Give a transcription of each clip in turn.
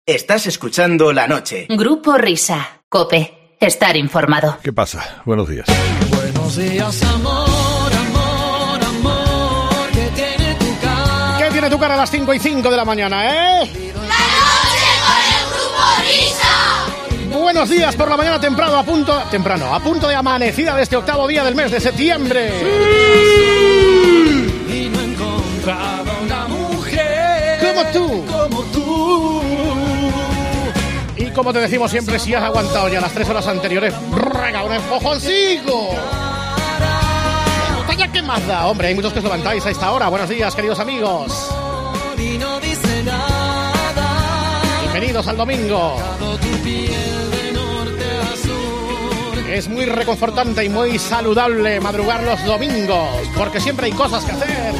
Estás escuchando La Noche. Grupo Risa. COPE. Estar informado. ¿Qué pasa? Buenos días. Buenos días, amor, amor, amor. ¿Qué tiene tu cara? ¿Qué tiene tu cara a las 5:05 de la mañana, ¡La Noche con el Grupo Risa! Buenos días por la mañana temprano, a punto de amanecida de este octavo día del mes de septiembre. Y no encontraba una mujer como tú. Y como te decimos siempre, si has aguantado ya las 3 horas anteriores, ¡rega, un empujoncito! ¿Ya qué más da? Hombre, hay muchos que os levantáis a esta hora. Buenos días, queridos amigos. y no dice nada. Bienvenidos al domingo. Tu piel de norte a sur. Es muy reconfortante y muy saludable madrugar los domingos, porque siempre hay cosas que hacer,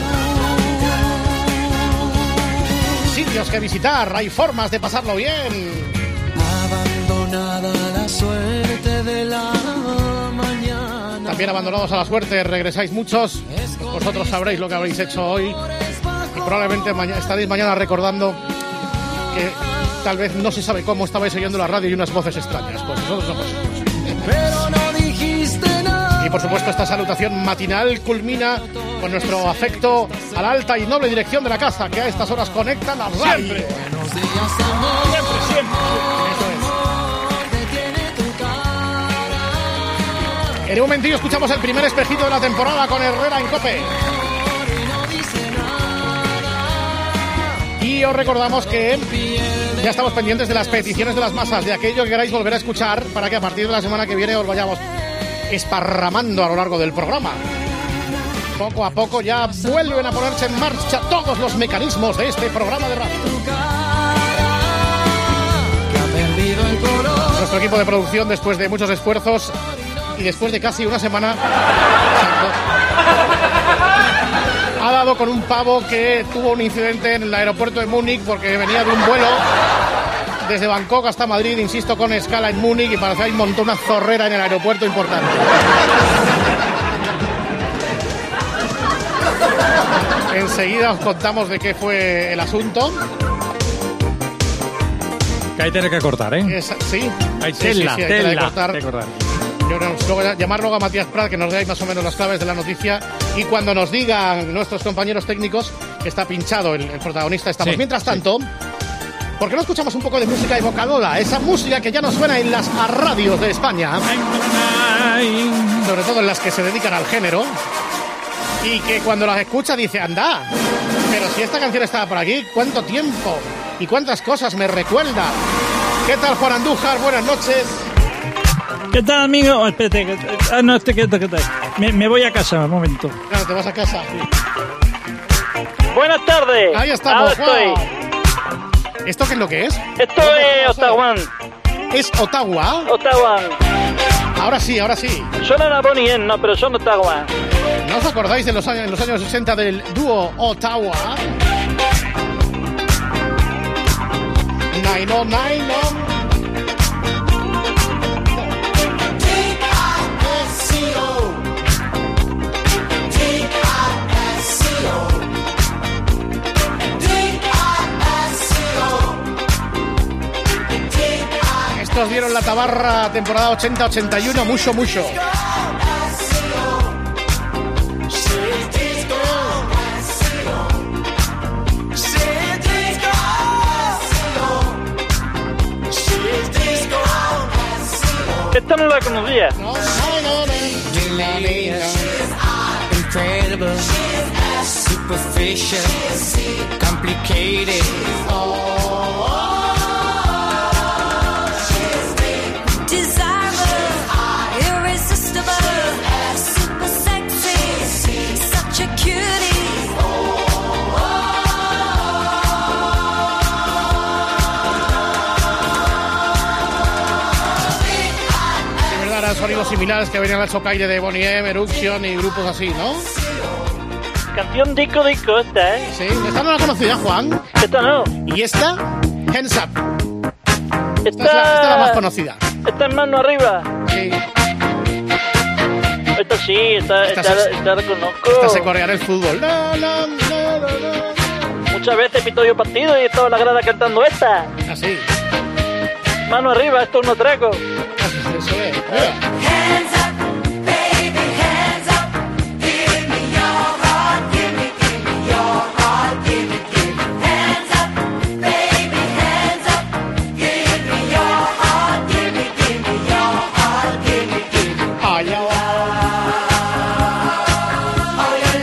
sitios que visitar, hay formas de pasarlo bien. Abandonada la suerte de la mañana. También abandonados a la suerte, regresáis muchos. Vosotros sabréis lo que habréis hecho hoy y probablemente estaréis mañana recordando que tal vez no se sabe cómo estabais oyendo la radio y unas voces extrañas. Pues nosotros somos. Pero no dijiste nada. Y por supuesto esta salutación matinal culmina con nuestro afecto a la alta y noble dirección de la casa, que a estas horas conecta la radio. Buenos días, amor. Siempre. Eso es. En un momentillo escuchamos el primer espejito de la temporada con Herrera en COPE. Y os recordamos que ya estamos pendientes de las peticiones de las masas, de aquello que queráis volver a escuchar, para que a partir de la semana que viene os vayamos esparramando a lo largo del programa. Poco a poco ya vuelven a ponerse en marcha todos los mecanismos de este programa de radio. Nuestro equipo de producción, después de muchos esfuerzos y después de casi una semana, ha dado con un pavo que tuvo un incidente en el aeropuerto de Múnich porque venía de un vuelo desde Bangkok hasta Madrid, insisto, con escala en Múnich, y parece que montó una zorrera en el aeropuerto importante. Enseguida os contamos de qué fue el asunto. Que hay que cortar, ¿eh? Sí. Hay tela de cortar. cortar. Llamar luego a Matías Prat, que nos dé más o menos las claves de la noticia, y cuando nos digan nuestros compañeros técnicos que está pinchado el protagonista, estamos. Mientras tanto, ¿por qué no escuchamos un poco de música evocadora? Esa música que ya no suena en las radios de España, sobre todo en las que se dedican al género, y que cuando las escucha dice, anda, pero si esta canción estaba por aquí, ¿cuánto tiempo? ¿Y cuántas cosas me recuerda? ¿Qué tal, Juan Andújar? Buenas noches. ¿Qué tal, amigo? Espérate. No, ¿qué tal? Me voy a casa, un momento. Claro, te vas a casa. Sí. Buenas tardes. Ahí estamos, Juan. Estoy. ¿Esto qué es lo que es? Esto es Ottawa. ¿Es Ottawa? Ottawa. Ahora sí. Suena a Bonnie M, no, pero son Ottawa. ¿No os acordáis de los años 60 del dúo Ottawa? 909. Estos dieron la tabarra temporada 80-81, mucho. Esta no la conocía. No. Incredible, superficial, complicated. Sonidos similares que venían al chocaire de Bonnie M, Eruption y grupos así, ¿no? Canción disco esta, ¿eh? Sí, esta no la conocía, Juan. Esta no. ¿Y esta? Hands Up. Esta es la más conocida. Esta es mano arriba. Sí. Esta sí, esta la conozco. Esta se corea en el fútbol. muchas veces pito yo partido y estaba en la grada cantando esta. Así. Mano arriba, esto es un atraco. Eso es. Mira. Hands up, baby, hands up. Give me your heart, give me your heart, give me. Hands up, baby, hands up. Give me your heart, give me your heart, give me. Ay, ay, Oh, your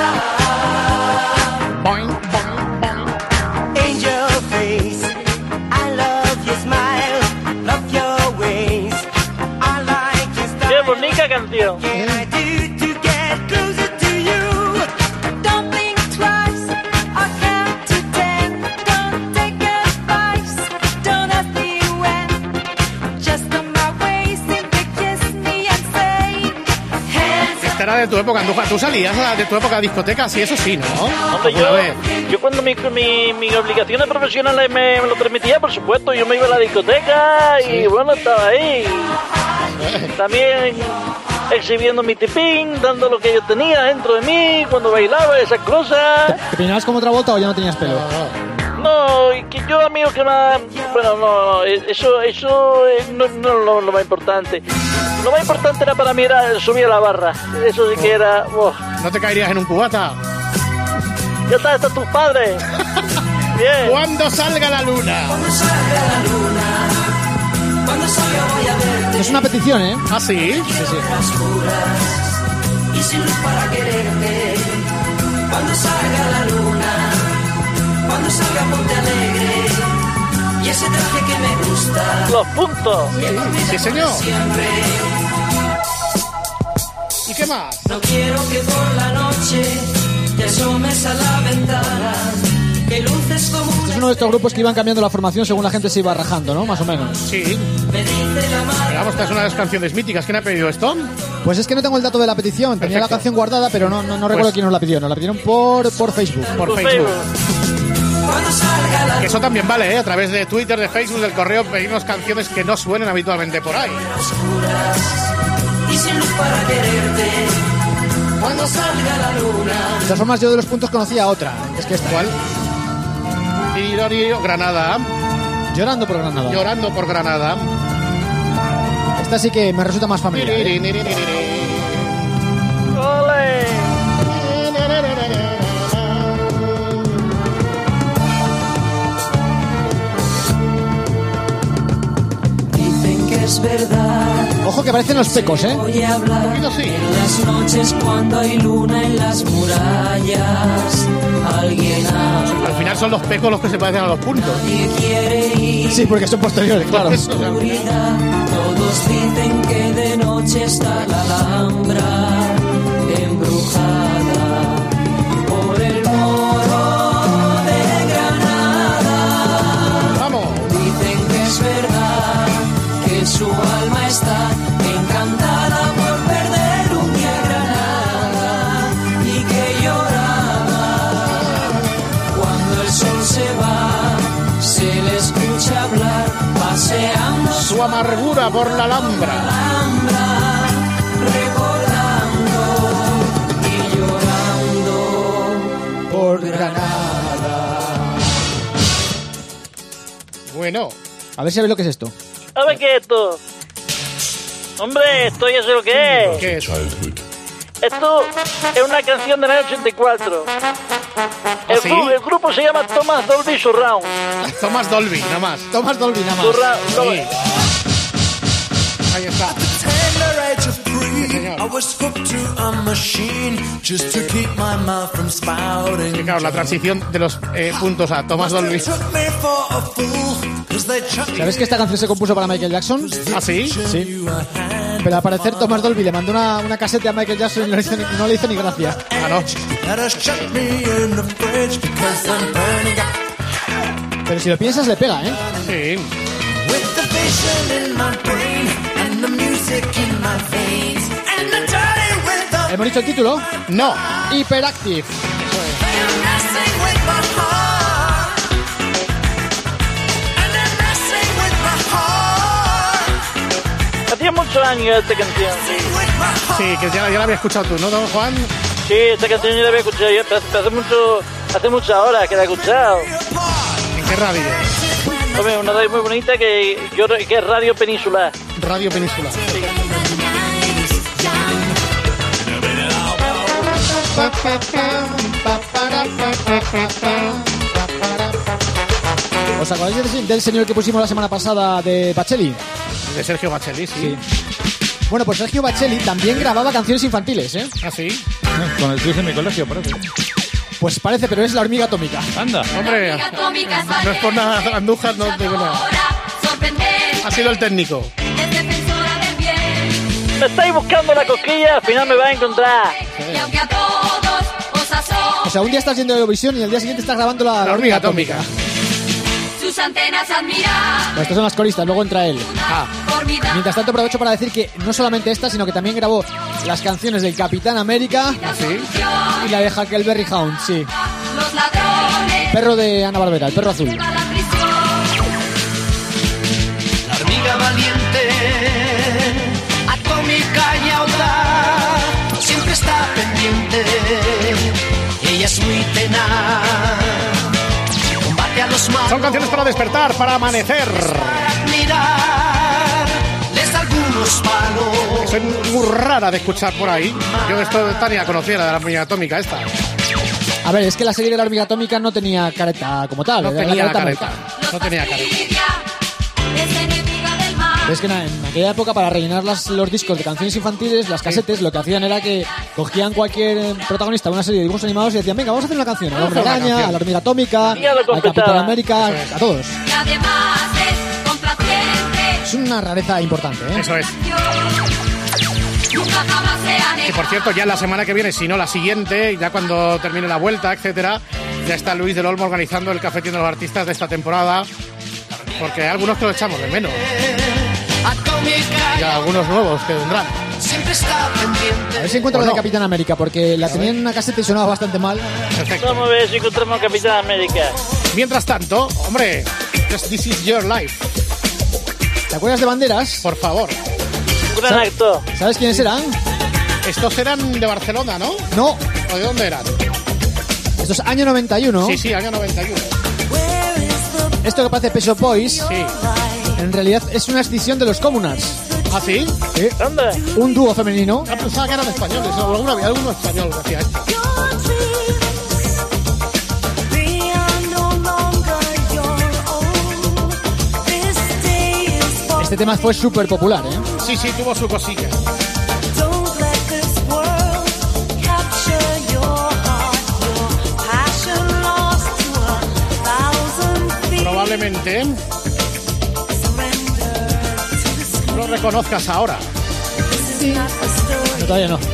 love. boing, boing, boing. Angel face, I love your smile, love your ways. I like your Qué style. bonita canción. Can I do to get closer to you? Don't think twice, I'll count to 10. Don't take advice, don't ask me when. Just on my way, simply kiss me and say, hands up. Esta era de tu época, Andújar. ¿Tú salías de tu época a discotecas? Sí, eso sí, ¿no? Hombre, Una vez. yo cuando mis obligaciones profesionales me lo permitía, por supuesto, yo me iba a la discoteca y bueno, estaba ahí. También exhibiendo mi tipín, dando lo que yo tenía dentro de mí, cuando bailaba, esas cosas. ¿Te peinabas como otra vuelta o ya no tenías pelo? No, y que yo a mí lo que más... Bueno, no, eso no es lo más importante. Lo más importante era para mí era subir a la barra. Eso sí que era... ¿No te caerías en un cubata? Ya están tus padres. Bien. Cuando salga la luna. Es una petición, ¿eh? ¿Ah, sí? Sí, sí. Y sin luz para quererte. Cuando salga la luna, cuando salga ponte alegre. Y ese traje que me gusta. Los puntos. Sí, señor. Siempre. ¿Y qué más? No quiero que por la noche te asomes a la ventana. Que luces como una... Es uno de estos grupos que iban cambiando la formación según la gente se iba rajando, ¿no? Más o menos. Sí. Me dice la madre. Pero vamos, esta es una de las canciones míticas. ¿Quién ha pedido esto? Pues es que no tengo el dato de la petición. Tenía la Perfecto. canción guardada, pero no recuerdo Pues- quién nos la pidió. Nos la pidieron por Facebook. Por Tu Facebook. Cuando salga la Que eso también vale, ¿eh? A través de Twitter, de Facebook, del correo, pedimos canciones que no suenen habitualmente por ahí. oscuras. Y sin luz para quererte. Cuando salga la luna. De todas formas, yo de los puntos conocía otra. Es que esta. ¿Cuál? Granada. Llorando por Granada. Llorando por Granada. Esta sí que me resulta más familiar, ¿eh? ¡Ole! Dicen que es verdad. Ojo que parecen los pecos, ¿eh? Voy a hablar poquito sí. en las noches cuando hay luna en las murallas. Alguien habla. Al final son los pecos los que se parecen a los puntos. Nadie quiere ir. Sí, porque son posteriores, claro. Eso, o sea, Oscuridad. Todos dicen que de noche está la Alhambra embrujada por el moro de Granada. vamos. Dicen que es verdad que su alma está encantada por perder un día Granada y que lloraba cuando el sol se va, se le escucha hablar paseando Su amargura por la Alhambra. Alhambra, recordando y llorando Por Granada. Bueno, A ver si sabéis lo que es esto. A ver qué es esto. Hombre, esto ya sé lo que es. ¿qué es? Esto es una canción del año 84. ¿Sí? El grupo se llama Thomas Dolby Surround. Thomas Dolby, nada más. Thomas Dolby, nada más. Surround. Sí. Ahí está. I was hooked to a machine just to keep my mouth from spouting. Y claro, la transición de los puntos a Thomas Dolby. Took me for a fool, 'cause they chucked me ¿Sabes que esta canción se compuso para Michael Jackson? ¿Ah, sí? Sí. Pero al parecer Thomas Dolby le mandó una caseta a Michael Jackson y no le hizo ni gracia. Ah, no. that has shut me in the fridge because I'm burning up Pero si lo piensas, le pega, ¿eh? Sí. with the vision in my brain and the music in my veins and the dirty rhythm. ¿Hemos dicho el título? No. Hyperactive. They're messing with my heart and they're messing with my heart. Hacía muchos años esta canción. With my heart. Sí, que ya la había escuchado tú, ¿no, don Juan? Sí, esta canción yo la había escuchado ya hace mucho. Hace muchas horas que la he escuchado. ¿En qué radio? Hombre, una radio muy bonita que es Radio Peninsular. Radio Peninsular. Sí. ¿Os acordáis del señor que pusimos la semana pasada de Bacelli? De Sergio Bacelli, sí. Bueno, pues Sergio Bacelli también grababa canciones infantiles, ¿eh? ¿Ah, sí? Con el triunfo en mi colegio, parece. Pues parece, pero es La Hormiga Atómica. Anda. Hombre, no es por nada, Andújar, no digo nada. Ha sido el técnico. Me estáis buscando la cosquilla, al final me vais a encontrar. O sea, un día estás yendo a Eurovisión y al día siguiente estás grabando la Hormiga Atómica. Sus antenas admirar. Pues estas son las coristas, luego entra él. Formidable. Mientras tanto, aprovecho para decir que no solamente esta, sino que también grabó las canciones del Capitán América y la de Huckleberry Hound, sí. Los ladrones. Perro de Ana Barbera, el perro azul. A la prisión. La hormiga valiente, atómica y audaz, siempre está pendiente. Ella es muy tenaz. Combate a los malos. Son canciones para despertar, para amanecer. Admirarles algunos palos. Soy muy rara de escuchar por ahí. Yo esto Tania conocía, la de la hormiga atómica esta. A ver, es que la serie de La Hormiga Atómica no tenía careta como tal. No era tenía la careta. muerta. No tenía careta. Es enemiga del mal. Pero es que en aquella época, para rellenar los discos de canciones infantiles, las casetes, lo que hacían era que cogían cualquier protagonista de una serie de dibujos animados y decían, venga, vamos a hacer una canción. A la Hombre Araña, a la Hormiga Atómica, Y ya lo al Capitán completaban. América, a todos. Y además es complaciente. Es una rareza importante, ¿eh? Eso es. Nunca jamás se ha Que negado. por cierto, ya la semana que viene, si no la siguiente, ya cuando termine la vuelta, etcétera, ya está Luis del Olmo organizando el cafetín de los artistas de esta temporada. Porque hay algunos que lo echamos de menos. Y algunos nuevos que vendrán. Siempre está pendiente. A ver si encuentro ¿O la no? de Capitán América, porque la tenía en una caseta y sonaba bastante mal. Perfecto. Vamos a ver si encontramos a Capitán América. Mientras tanto, hombre, This Is Your Life, ¿Te acuerdas de Banderas? por favor. Un gran actor. ¿Sabes quiénes eran? Estos eran de Barcelona, ¿no? No, ¿O de dónde eran? esto es año 91. Sí, año 91. Esto que parece Peso Boys, Sí. en realidad es una escisión de los Communards. ¿Ah, sí? Sí. ¿Dónde? Un dúo femenino. Ah, pensaba que eran españoles. O alguna había alguno español que hacía esto. Este tema fue súper popular, ¿eh? Sí, tuvo su cosilla. Probablemente lo reconozcas ahora. No, todavía no.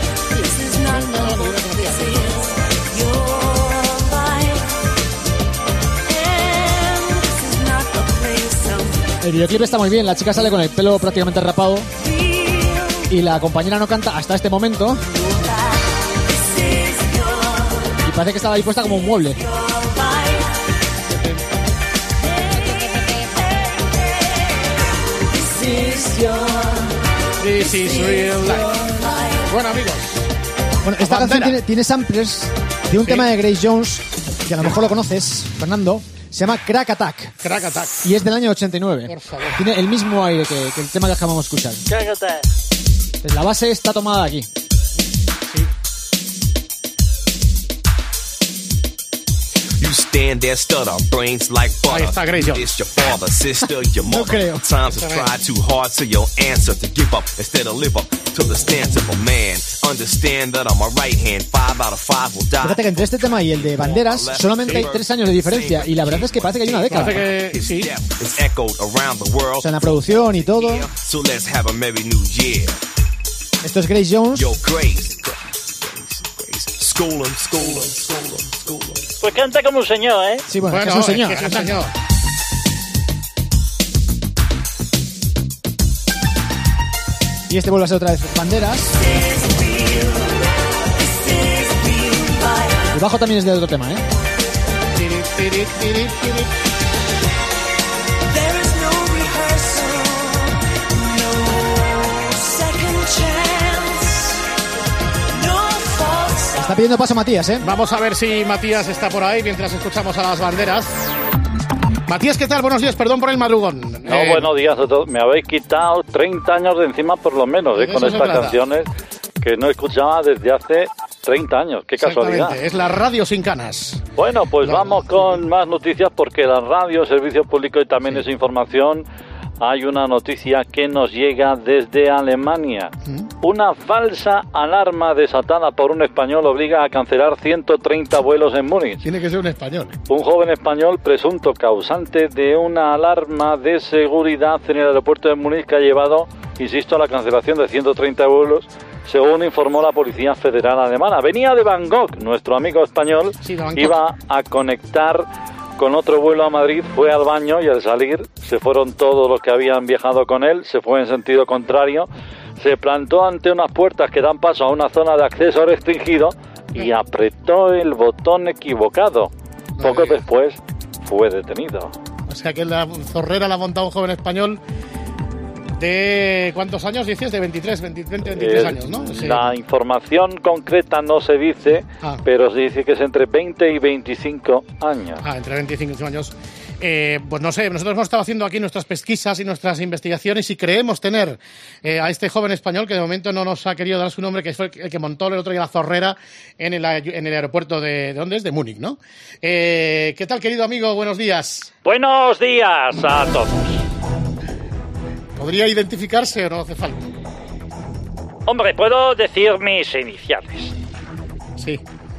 El videoclip está muy bien, la chica sale con el pelo prácticamente rapado y la compañera no canta hasta este momento y parece que estaba dispuesta como un mueble. This is real life. Bueno, amigos. Bueno, esta Bandera. canción tiene samplers de un tema de Grace Jones que a lo mejor lo conoces, Fernando. Se llama Crack Attack Crack Attack. y es del año 89. Por favor. Tiene el mismo aire que el tema que acabamos de escuchar. Cágate. Pues la base está tomada de aquí. You stand there, stutter, brains like butter. Ahí está Grace Jones. It's your father, sister, your mother. creo. Times have tried too hard, so your answer to give up instead of live up to the stance of a man. Understand that I'm a right hand, 5 out of 5 will die. Fíjate que entre este tema y el de Banderas solamente hay 3 años de diferencia y la verdad es que parece que hay una década. Parece que sí. It's echoed around the world. O sea, en la producción y todo. So let's have a merry new year. Esto es Grace Jones. Yo, Grace. School 'em, school 'em, school 'em, school 'em. Pues canta como un señor, ¿eh? Sí, bueno, Bueno, es un señor. es que es un señor. Y este vuelve a ser otra vez Banderas. El bajo también es de otro tema, ¿eh? Tiri, tiri, tiri, tiri. Está pidiendo paso Matías, ¿eh? Vamos a ver si Matías está por ahí mientras escuchamos a las banderas. Matías, ¿qué tal? Buenos días, perdón por el madrugón. No, buenos días a todos. Me habéis quitado 30 años de encima por lo menos, De con eso se estas trata. canciones que no escuchaba desde hace 30 años. Qué casualidad. Exactamente, es la radio sin canas. Bueno, pues vamos con más noticias porque la radio, servicio público y también es información. Hay una noticia que nos llega desde Alemania. Una falsa alarma desatada por un español obliga a cancelar 130 vuelos en Múnich. Tiene que ser un español. Un joven español presunto causante de una alarma de seguridad en el aeropuerto de Múnich que ha llevado, insisto, a la cancelación de 130 vuelos, según informó la Policía Federal Alemana. Venía de Bangkok, nuestro amigo español, Sí, de Bangkok. iba a conectar con otro vuelo a Madrid, fue al baño y al salir se fueron todos los que habían viajado con él, se fue en sentido contrario, se plantó ante unas puertas que dan paso a una zona de acceso restringido y apretó el botón equivocado. Poco después fue detenido. O sea que la zorrera la ha montado un joven español de... ¿cuántos años dices? De 23 años, ¿no? Sí. La información concreta no se dice, pero se dice que es entre 20 y 25 años. Entre 25 años. Pues no sé, nosotros hemos estado haciendo aquí nuestras pesquisas y nuestras investigaciones y creemos tener a este joven español que de momento no nos ha querido dar su nombre, que fue el que montó el otro día la zorrera en el aeropuerto ¿de dónde es? De Múnich, ¿no? ¿Qué tal, querido amigo? Buenos días. Buenos días a todos. ¿Podría identificarse o no hace falta? Hombre, puedo decir mis iniciales. Sí.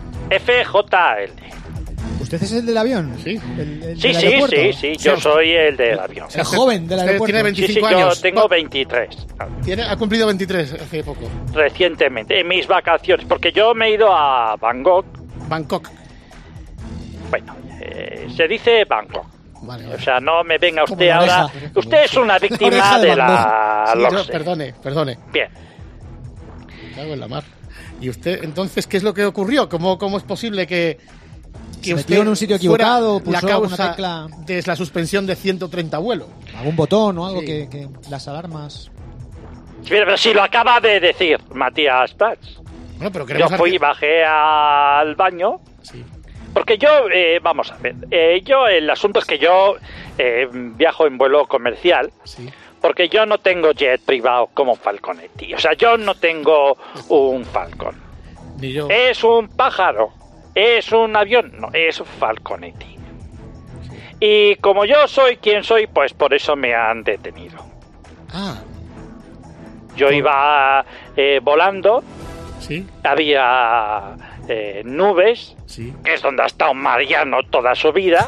FJL. ¿Usted es el del avión? Sí. El Sí, del sí, aeropuerto. sí, yo soy el del avión. El joven del Usted aeropuerto. tiene 25 sí, años. yo tengo 23. Ha cumplido 23 hace poco. Recientemente, en mis vacaciones, porque yo me he ido a Bangkok. Bangkok. Bueno, se dice Bangkok. Vale. O sea, no me venga usted Como la ahora. oreja. Usted es una víctima de la... Sí, Loxe. perdone. Bien. Me cago en la mar. ¿Y usted, entonces, qué es lo que ocurrió? ¿Cómo es posible que Se metió en un sitio equivocado, fuera la pulsó alguna causa tecla. de la suspensión de 130 vuelos? Algún botón o algo Sí. que las alarmas... Pero si lo acaba de decir Matías Prats. Bueno, pero Yo queremos fui, bajé al baño. Sí. Porque yo, vamos a ver, el asunto es que yo viajo en vuelo comercial. Sí. Porque yo no tengo jet privado como Falconetti. O sea, yo no tengo un Falcon. Ni yo. ¿Es un pájaro? ¿Es un avión? No, es Falconetti. Y como yo soy quien soy, pues por eso me han detenido. Ah, Yo iba volando, sí, había nubes, sí. que es donde ha estado Mariano toda su vida.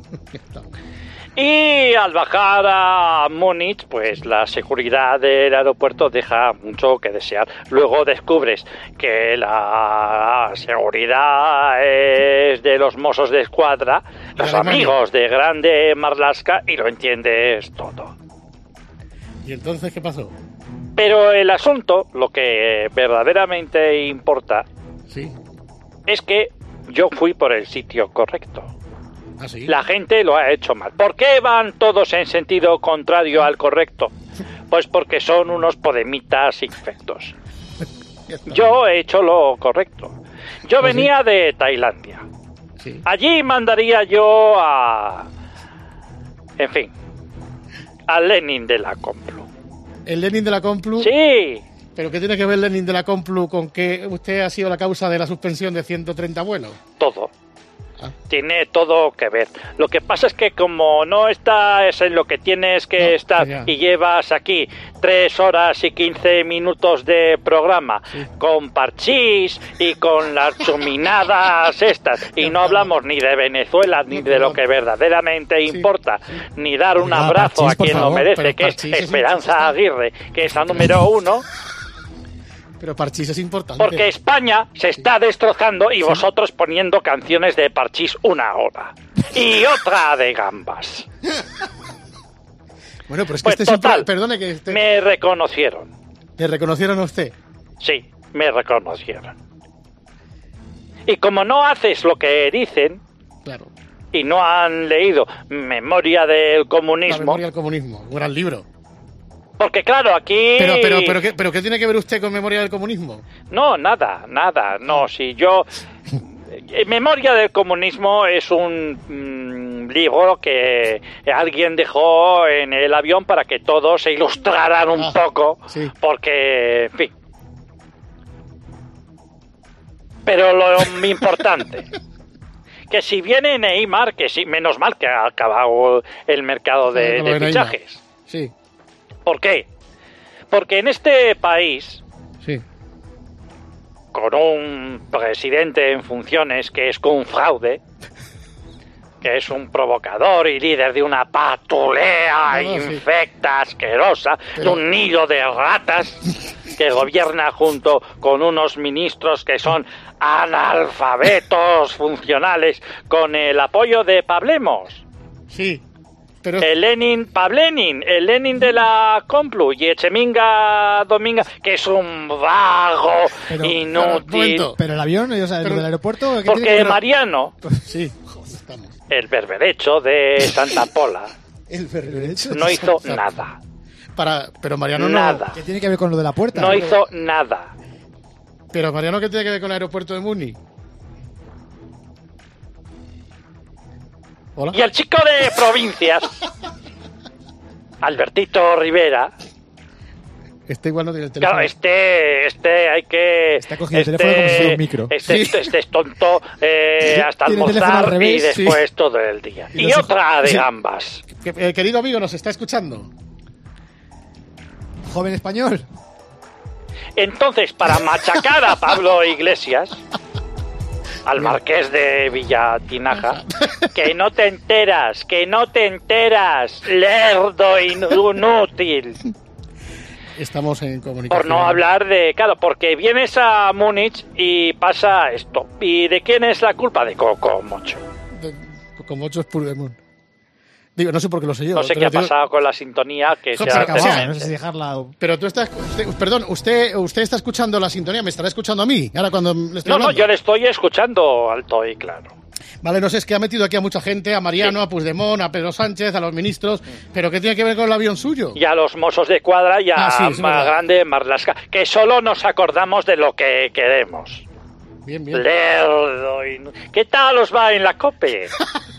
Y al bajar a Múnich, pues la seguridad del aeropuerto deja mucho que desear. Luego descubres que la seguridad es de los Mossos de Escuadra, los amigos de Grande Marlaska, y lo entiendes todo. ¿Y entonces qué pasó? Pero el asunto, lo que verdaderamente importa, Sí. es que yo fui por el sitio correcto. Ah, sí. La gente lo ha hecho mal. ¿Por qué van todos en sentido contrario al correcto? Pues porque son unos podemitas infectos. Yo he hecho lo correcto. Yo venía de Tailandia. Sí. Allí mandaría yo a... En fin, a Lenin de la Complu. ¿El Lenin de la Complu? Sí. ¿Pero qué tiene que ver Lenin de la Complu con que usted ha sido la causa de la suspensión de 130 vuelos? Todo. Tiene todo que ver. Lo que pasa es que como no estás en lo que tienes que estar ya. y llevas aquí 3 horas y 15 minutos de programa con parchís y con las chuminadas estas, y no hablamos ni de Venezuela ni de lo que verdaderamente importa, ni dar un Oiga, abrazo Parchís, a por quien favor, lo merece, pero que es Parchís es Esperanza Aguirre, que es la número 1. Pero Parchís es importante. Porque España se está destrozando y vosotros poniendo canciones de Parchís una hora. Y otra de gambas. Bueno, pero es que Pues este siempre... total, Perdone que este... me reconocieron. ¿Le reconocieron a usted? Sí, me reconocieron. Y como no haces lo que dicen, Claro. y no han leído Memoria del La Comunismo, memoria del comunismo. Un gran libro. Porque claro, aquí... Pero ¿qué tiene que ver usted con Memoria del Comunismo? No, nada, no, si yo... Memoria del Comunismo es un libro que alguien dejó en el avión para que todos se ilustraran un poco, sí. Porque, en fin. Pero lo importante, que si viene Neymar, que sí, menos mal que ha acabado el mercado de fichajes. Sí. ¿Por qué? Porque en este país, sí, con un presidente en funciones que es un fraude, que es un provocador y líder de una patulea infecta, asquerosa, de un nido de ratas, que gobierna junto con unos ministros que son analfabetos funcionales, con el apoyo de Pablemos. Sí. Pero... El Lenin de la Complu, y Echeminga Dominga, que es un vago, inútil. Pero el avión, o sea, del aeropuerto... Porque Mariano, sí, el berberecho de Santa Pola, el berberecho no hizo nada. Pero Mariano nada. ¿Qué tiene que ver con lo de la puerta? No hizo nada. Pero Mariano, ¿qué tiene que ver con el aeropuerto de Múnich? ¿Hola? Y el chico de provincias, Albertito Rivera. Este igual no tiene el teléfono. Claro, este hay que... Está cogiendo el teléfono como si fuera un micro. Este es tonto hasta almorzar y después todo el día. Y otra de gambas. Querido amigo, ¿nos está escuchando? Joven español. Entonces, para machacar a Pablo Iglesias, al marqués de Villatinaja, que no te enteras, lerdo inútil. Estamos en comunicación. Por no hablar de... Claro, porque vienes a Múnich y pasa esto. ¿Y de quién es la culpa? De Coco Mocho. Coco Mocho es Puigdemont. Digo, no sé por qué lo sé yo. No sé qué ha pasado con la sintonía que se ha acabado. No sé si dejarla... Pero tú estás... Perdón, usted está escuchando la sintonía, ¿me estará escuchando a mí? Ahora cuando le estoy hablando. No, yo le estoy escuchando alto y claro. Vale, no sé, es que ha metido aquí a mucha gente, a Mariano, a Puigdemont, a Pedro Sánchez, a los ministros, pero ¿qué tiene que ver con el avión suyo? Y a los mozos de cuadra y a más grande Marlaska, que solo nos acordamos de lo que queremos. Bien, bien. ¿Qué tal os va en la COPE?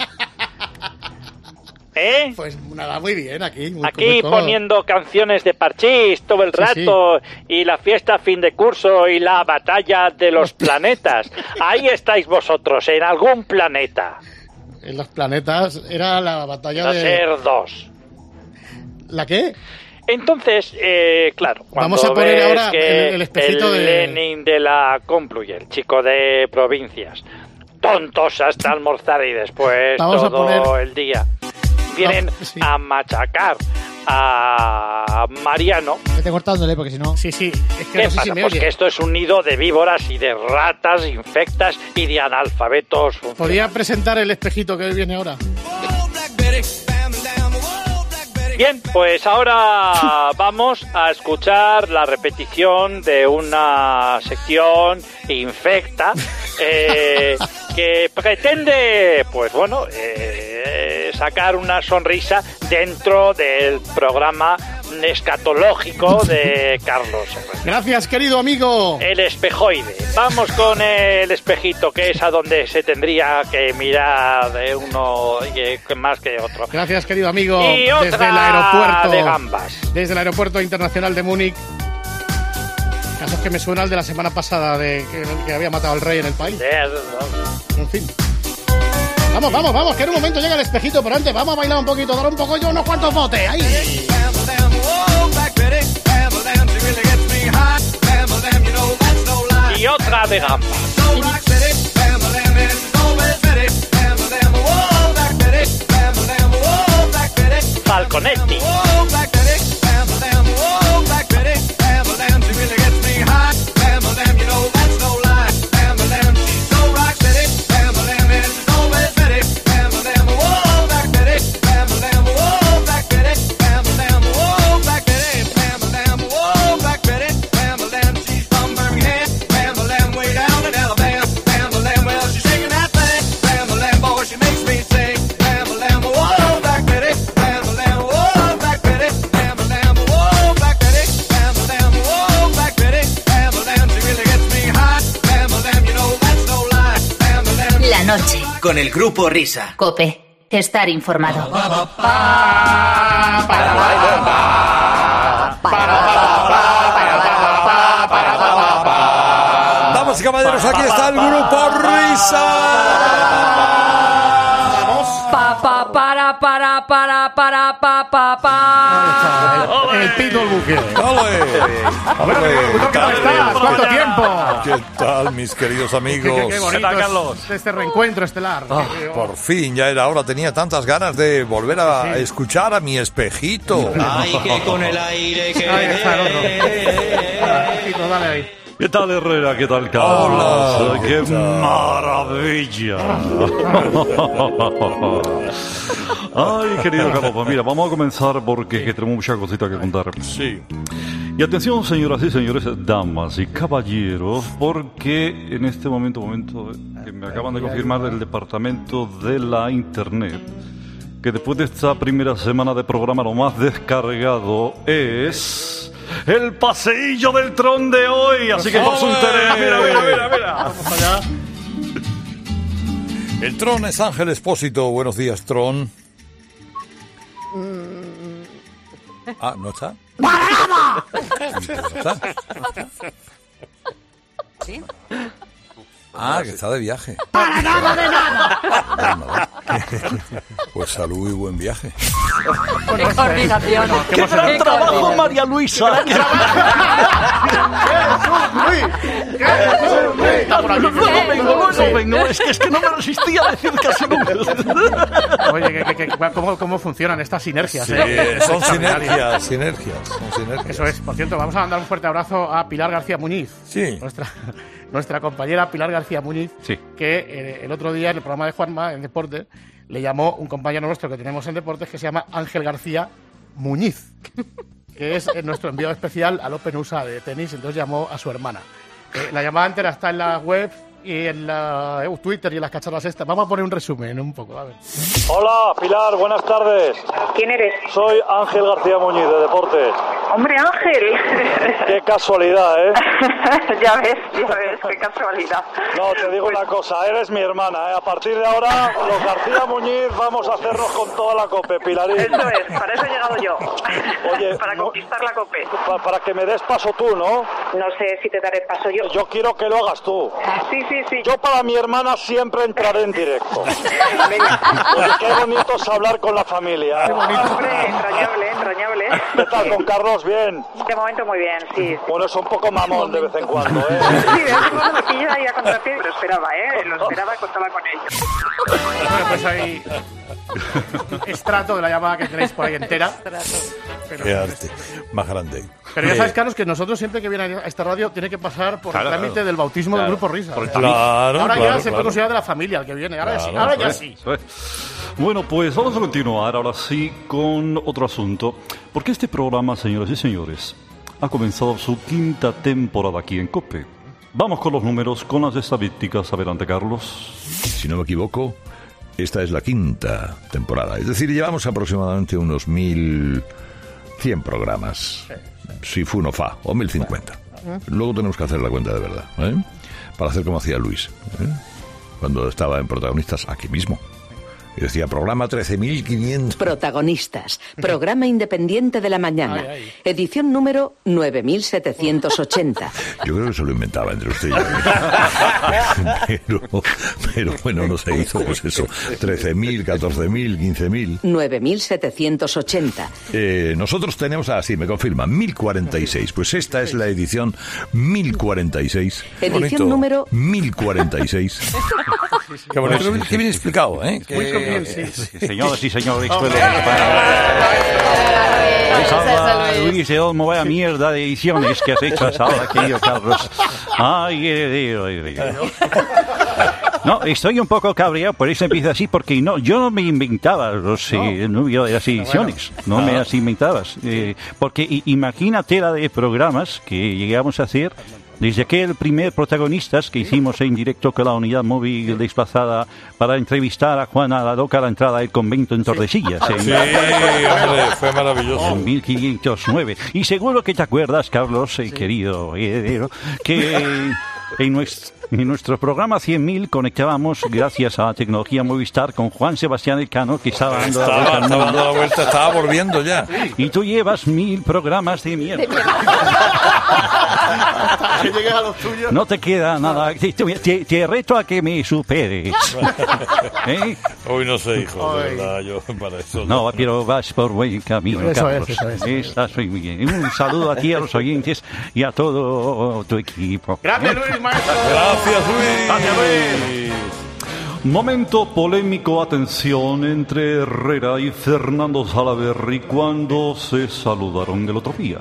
¿Eh? Pues nada, muy bien, aquí. Aquí poniendo canciones de Parchís todo el rato, y la fiesta fin de curso y la batalla de los planetas. Ahí estáis vosotros, en algún planeta. En los planetas era la batalla de... ser 2. ¿La qué? Entonces, claro, cuando vamos a poner ves ahora que el espejito el de... Lenin de la Complu y el chico de provincias, tontos hasta almorzar y después vamos todo el día, vienen a machacar a Mariano. Vete cortándole porque si no... Sí, es que ¿Qué no sé pasa? si me Pues oye. que esto es un nido de víboras y de ratas infectas y de analfabetos. ¿Podría presentar el espejito que viene ahora? Bien, pues ahora vamos a escuchar la repetición de una sección infecta que pretende, pues bueno, sacar una sonrisa dentro del programa escatológico de Carlos Herrera. Gracias, querido amigo. El espejoide. Vamos con el espejito, que es a donde se tendría que mirar de uno más que otro. Gracias, querido amigo. Y otra desde el aeropuerto de gambas. Desde el aeropuerto internacional de Múnich. Casos que me suena al de la semana pasada de que había matado al rey en el país. En fin. Vamos, que en un momento llega el espejito por antes. Vamos a bailar un poquito, dar un poco yo unos cuantos botes. ¡Ahí! Y otra de gambas. Falconetti. con el Grupo Risa. Cope, estar informado. Damas y caballeros, aquí está el Grupo Risa. El pito del buque. ¡Ole! ¿Cómo estás? ¿Cuánto tiempo? ¿Qué tal, mis queridos amigos? Qué bonito es este reencuentro estelar. Por fin, ya era hora. Tenía tantas ganas de volver a escuchar a mi espejito. Ay, que con el aire que... Ahí está el otro. Dale ahí. ¿Qué tal, Herrera? ¿Qué tal, Carlos? Hola, ¡Qué maravilla! Ay, querido Carlos, pues mira, vamos a comenzar porque que tenemos muchas cositas que contar. Sí. Y atención, señoras y señores, damas y caballeros, porque en este momento que me acaban de confirmar del Departamento de la Internet, que después de esta primera semana de programa lo más descargado es... el paseillo del Tron de hoy, así que por su interés, mira. Vamos allá. El Tron es Ángel Expósito. Buenos días, Tron. Ah, ¿no está? ¿No está? ¿Sí? Ah, que está de viaje. ¡Para nada de nada! Bueno, pues salud y buen viaje. ¡Qué coordinación! ¡Qué gran trabajo, María Luisa! No, es que no me resistía a decir casi nunca. Oye, ¿cómo funcionan estas sinergias? Sí, son sinergias. Eso es. Por cierto, vamos a mandar un fuerte abrazo a Pilar García Muñiz. Sí. Nuestra compañera Pilar García Muñiz, sí, que el otro día en el programa de Juanma, en Deportes, le llamó un compañero nuestro que tenemos en Deportes que se llama Ángel García Muñiz, que es nuestro enviado especial al Open USA de tenis, entonces llamó a su hermana. La llamada entera está en la web y en la Twitter y en las cacharras estas. Vamos a poner un resumen un poco, a ver. Hola, Pilar, buenas tardes. ¿Quién eres? Soy Ángel García Muñiz, de Deportes. Hombre, Ángel. Qué casualidad, ¿eh? Ya ves, qué casualidad. No, te digo una cosa, eres mi hermana, ¿eh? A partir de ahora, los García Muñiz vamos a hacernos con toda la COPE, Pilarín. Eso es, para eso he llegado yo. Oye, para conquistar la COPE. Para que me des paso tú, ¿no? No sé si te daré paso yo. Yo quiero que lo hagas tú. Sí. Yo para mi hermana siempre entraré en directo. Venga. Oye, qué bonito es hablar con la familia. Qué bonito. Hombre, entrañable. ¿Qué tal, con Carlos? Bien. De momento muy bien, sí. Bueno, es un poco mamón de vez en cuando, ¿eh? Sí, de vez en cuando me pilla ahí a contrapié, lo esperaba, ¿eh? Lo esperaba y contaba con ello. Bueno, pues hay extrato de la llamada que tenéis por ahí entera. Qué arte, más grande. Pero ya sabes, Carlos, que nosotros siempre que viene a esta radio tiene que pasar por el trámite del bautismo del Grupo Risa. Ahora ya se puede considerar de la familia el que viene. Ahora ya sí. Bueno, pues vamos a continuar ahora sí con otro asunto. Porque este programa, señoras y señores, ha comenzado su quinta temporada aquí en COPE. Vamos con los números, con las estadísticas. Adelante, Carlos. Si no me equivoco, esta es la quinta temporada. Es decir, llevamos aproximadamente unos 1.100 programas. Si fu no fa, o 1.050. Luego tenemos que hacer la cuenta de verdad, ¿eh? Para hacer como hacía Luis, ¿eh? Cuando estaba en Protagonistas aquí mismo. Y decía, programa 13.500. Protagonistas, programa independiente de la mañana. Edición número 9.780. Yo creo que se lo inventaba entre usted y yo. pero bueno, no se hizo, pues eso. 13.000, 14.000, 15.000. 9.780. Nosotros tenemos, me confirma, 1.046. Pues esta es la edición 1.046. Edición bonito. Número 1.046. Qué bonito, qué bien explicado, ¿eh? Señoras y señores, Luis, de dónde vaya mierda de ediciones que has hecho hasta ahora, querido Carlos. Ay. No, estoy un poco cabreado, por eso empiezo así, porque yo no me inventaba las ediciones, no me las inventabas. Porque imagínate la de programas que llegamos a hacer. Desde aquel primer Protagonistas que hicimos en directo con la unidad móvil desplazada para entrevistar a Juana la Loca a la entrada del convento en Tordesillas. Sí, hombre, fue maravilloso. En 1509. Y seguro que te acuerdas, Carlos, querido heredero, que en nuestro... En nuestro programa 100.000 conectábamos gracias a la tecnología Movistar con Juan Sebastián Elcano, que estaba dando la vuelta al Estaba mundo. dando la vuelta, estaba volviendo ya. Y tú llevas 1000 programas de mierda. Que llegues a los tuyos. No te queda nada. Te reto a que me superes. ¿Eh? Hoy no sé, hijo, de verdad, yo para eso No, pero vas por buen camino, Eso Carlos. es, eso es. Estás muy bien. Un saludo a ti, a los oyentes y a todo tu equipo. Gracias, Luis, maestro. Gracias, Luis. Gracias, Luis. Momento polémico, atención, entre Herrera y Fernando Salaverry cuando se saludaron el otro día.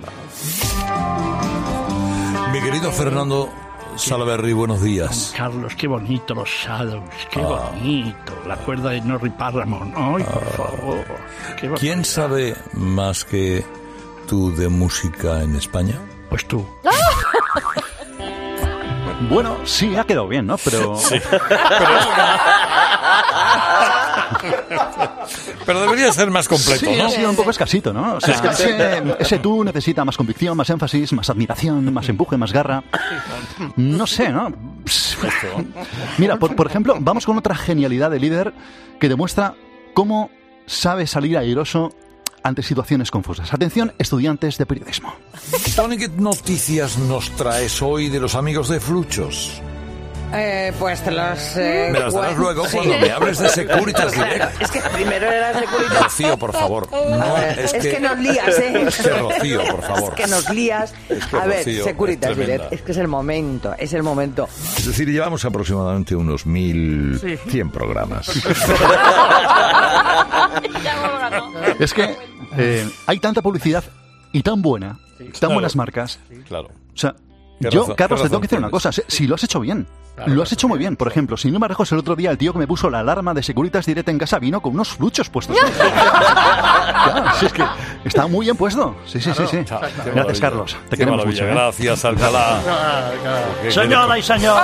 Mi querido Fernando Salaverry, buenos días. Carlos, qué bonito los Shadows, qué bonito. La cuerda de Norrie Paramount. Ay, por favor. Qué bonito. ¿Quién sabe más que tú de música en España? Pues tú. Bueno, sí, ha quedado bien, ¿no? Pero... Sí. Pero debería ser más completo, Sí, ¿no? ha sido un poco escasito, ¿no? O sea, ese tú necesita más convicción, más énfasis, más admiración, más empuje, más garra. No sé, ¿no? Mira, por ejemplo, vamos con otra genialidad de líder que demuestra cómo sabe salir airoso ante situaciones confusas. Atención, estudiantes de periodismo. Tony, ¿qué noticias nos traes hoy de los amigos de Fluchos? Pues te los... Me las darás luego cuando me hables de Securitas Direct. Es que primero era Securitas... Rocío, por favor. No, es que nos lías, ¿eh? Es que Rocío, por favor. Es que nos lías. Es que A ver, Rocío, Securitas es tremenda. Direct, es que es el momento, es el momento. Es decir, llevamos aproximadamente unos 1.100 programas. Es que hay tanta publicidad y tan buena, tan claro. buenas marcas. Claro. O sea, ¿Qué yo, razón- Carlos, qué te tengo que decir razón una cosa. Si lo has hecho bien. Lo has hecho muy bien. Por ejemplo, si no me lejos el otro día, el tío que me puso la alarma de Securitas Direct en casa vino con unos fluchos puestos. Claro, si es que está muy bien puesto. Sí. Qué Gracias, maravilla. Carlos. Te Qué queremos maravilla. mucho. Gracias, Alcalá. Señora y señor.